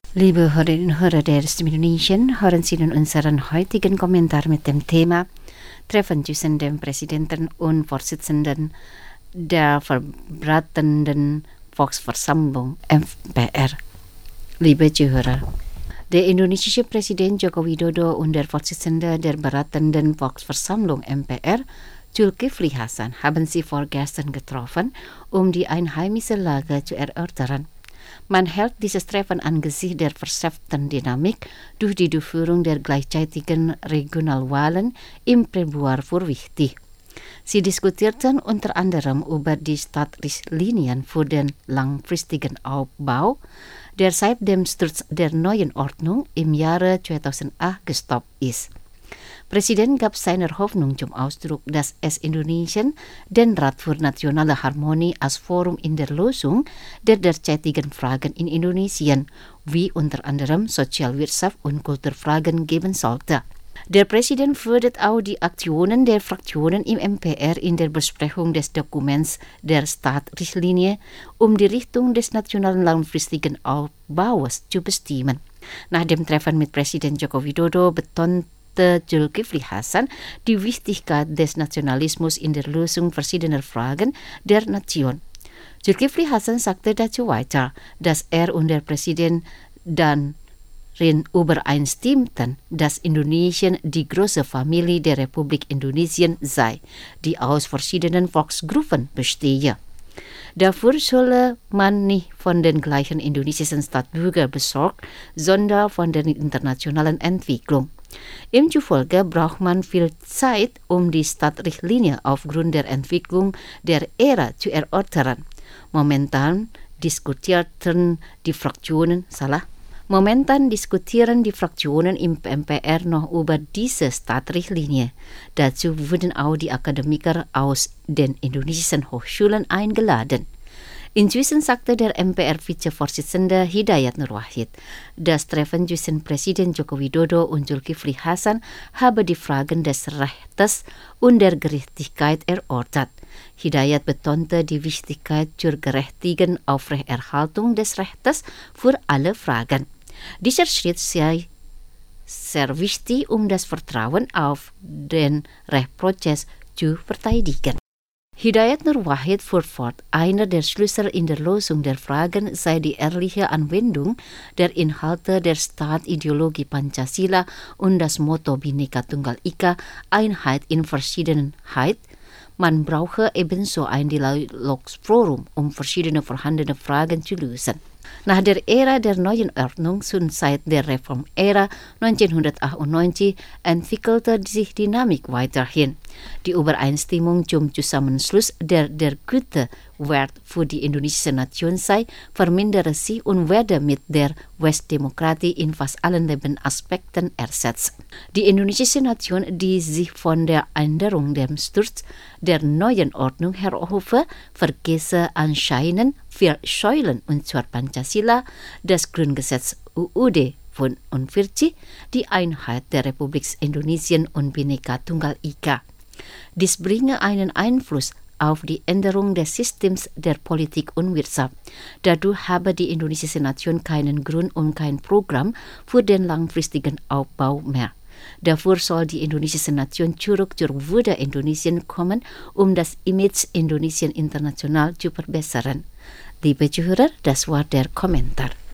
Liebe Hörerinnen und Hörer der Stimme Indonesien, hören Sie nun unseren heutigen Kommentar mit dem Thema Treffen zwischen dem Präsidenten und Vorsitzenden der Verberatenden Volksversammlung MPR. Liebe Zuhörer, der indonesische Präsident Joko Widodo und der Vorsitzende der Beratenden Volksversammlung MPR, Zulkifli Hasan, haben sich vorgestern getroffen, um die einheimische Lage zu erörtern. Man hält dieses Treffen angesichts der verschärften Dynamik durch die Durchführung der gleichzeitigen Regionalwahlen im Februar für wichtig. Sie diskutierten unter anderem über die Startrichtlinien für den langfristigen Aufbau, der seit dem Sturz der neuen Ordnung im Jahre 2008 gestoppt ist. Präsident gab seine Hoffnung zum Ausdruck, dass es Indonesien den Rat für nationale Harmonie als Forum in der Lösung der derzeitigen Fragen in Indonesien, wie unter anderem Sozialwirtschaft und Kulturfragen geben sollte. Der Präsident fördert auch die Aktionen der Fraktionen im MPR in der Besprechung des Dokuments der Startrichtlinie, um die Richtung des nationalen langfristigen Aufbaus zu bestimmen. Nach dem Treffen mit Präsident Joko Widodo betonte Zulkifli Hasan die Wichtigkeit des Nationalismus in der Lösung verschiedener Fragen der Nation. Zulkifli Hasan sagte dazu weiter, dass er und der Präsident darin übereinstimmten, dass Indonesien die große Familie der Republik Indonesien sei, die aus verschiedenen Volksgruppen bestehe. Dafür solle man nicht von den gleichen indonesischen Staatsbürgern besorgt, sondern von der internationalen Entwicklung. Ihm zufolge braucht man viel Zeit, um die Startrichtlinie aufgrund der Entwicklung der Ära zu erörtern. Momentan diskutieren die Fraktionen im MPR noch über diese Startrichtlinie. Dazu wurden auch die Akademiker aus den indonesischen Hochschulen eingeladen. Inzwischen sagte der MPR-Vizevorsitzende Hidayat Nur Wahid, das Treffen zwischen Präsident Joko Widodo und Zulkifli Hasan habe die Fragen des Rechts und der Gerechtigkeit erörtert. Hidayat betonte die Wichtigkeit zur gerechten Aufrechterhaltung des Rechts für alle Fragen. Dieser Schritt sei sehr wichtig, um das Vertrauen auf den Rechtsprozess zu verteidigen. Hidayat Nur Wahid fuhr fort, einer der Schlüssel in der Lösung der Fragen sei die ehrliche Anwendung der Inhalte der Staatideologie Pancasila und das Motto Bhinneka Tunggal Ika, Einheit in Verschiedenheit. Man brauche ebenso ein Dialogforum, um verschiedene vorhandene Fragen zu lösen. Nach der Ära der neuen Ordnung und seit der Reformära 1998 entwickelte sich Dynamik weiterhin. Die Übereinstimmung zum Zusammenschluss der Gütewert für die indonesische Nation sei, vermindere sie und werde mit der Westdemokratie in fast allen Lebensaspekten ersetzt. Die indonesische Nation, die sich von der Änderung dem Sturz der neuen Ordnung erhoffe, vergesse anscheinend 4 Säulen, und zwar Pancasila, das Grundgesetz UUD 45, die Einheit der Republik Indonesien und Bhinneka Tunggal Ika. Dies bringe einen Einfluss auf die Änderung des Systems der Politik und Wirtschaft. Dadurch habe die indonesische Nation keinen Grund und kein Programm für den langfristigen Aufbau mehr. Dafür soll die indonesische Nation zurück zur Würde Indonesien kommen, um das Image Indonesien international zu verbessern. Liebe Zuhörer, das war der Kommentar.